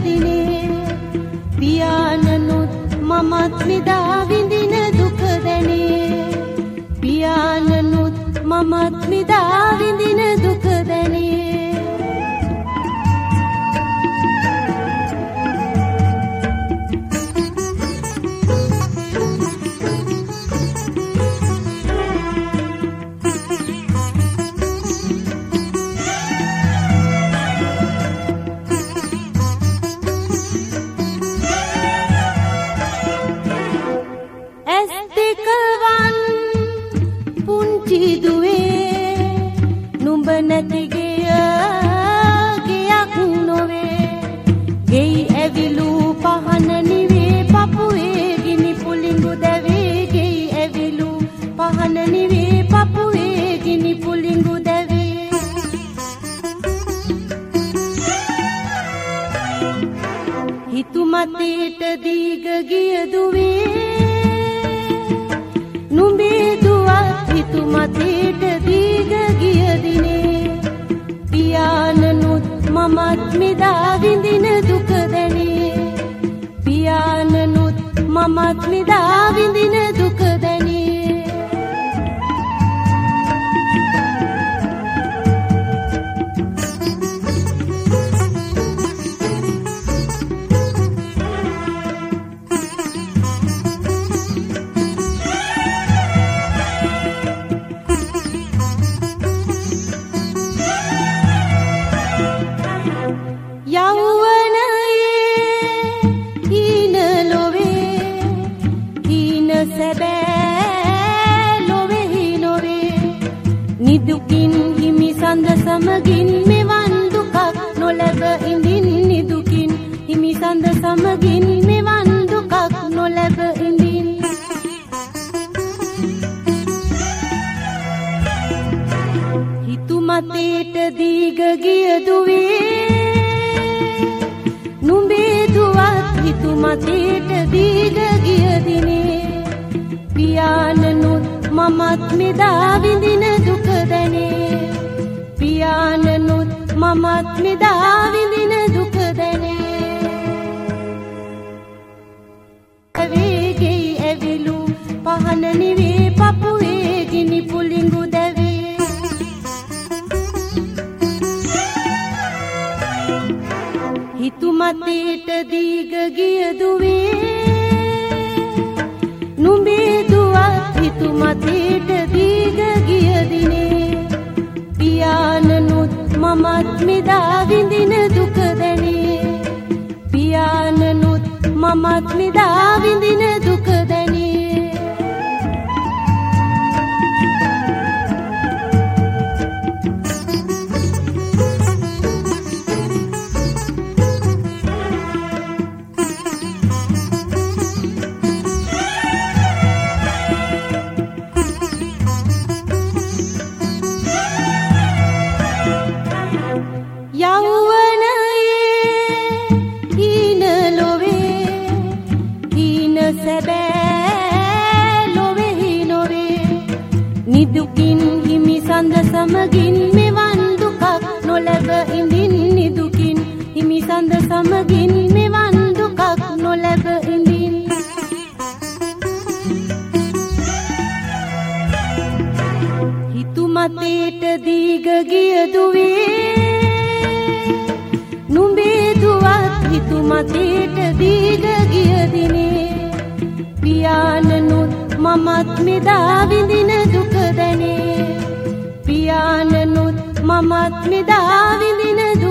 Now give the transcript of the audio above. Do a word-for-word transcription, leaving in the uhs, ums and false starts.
දිනේ පියාණනුත් මමත් නිදා විඳින දුක දැනේ පියාණනුත් මමත් නිදා විඳින දුක දැනේ නැති ගෙය ගියක් නොවේ ගෙයි ඇවිලු පහන නිවේ පපුවේ ගිනි පුලිඟු දැවේ ගෙයි ඇවිලු පහන නිවේ පපුවේ ගිනි පුලිඟු දැවේ හිතුමතේට දීග ගිය දුවේ නුඹේ දුවත් හිතුමතේට දීග ගිය දිනේ පියාණනුත් මමත් නිදා විඳින දුක දැනේ පියාණනුත් මමත් නිදා විඳින දුක දැනේ සමගින් මෙවන් දුකක් නොලැබ ඉඳින් නිදුකින් හිමි සඳ සමගින් මෙවන් දුකක් නොලැබ ඉඳින් හිතුමතේට දීග ගිය දුවේ නුඹේ දුවත් හිතුමතේට දීග ගිය දිනේ පියාණනුත් මමත් නිදා විඳින දුක දැනේ පියාණනුත් මමත් නිදා විඳින දුක දැනේ ඇවේගෙයි ඇවිලු පහන නිවේ පපුවේ ගිනි පුලිඟු දැවේ හිතුමතේට දීග ගිය දුවේ නුඹේ දුවත් හිතුමතේට දීග ගිය දිනේ පියාණනුත් මමත් නිදා විඳින දුක දැනේ පියාණනුත් මමත් නිදා විඳින දුක දැනේ සමගින් මෙවන් දුකක් නොලැබ ඉඳින් නිදුකින් හිමි සඳ සමගින් මෙවන් දුකක් නොලැබ ඉඳින් හිතුමතේට දීග ගිය දුවේ නුඹේ දුවත් හිතුමතේට දීග ගිය දිනේ පියාණනුත් මමත් නිදා විඳින දුක දැනේ පියාණනුත් මමත් නිදා විඳින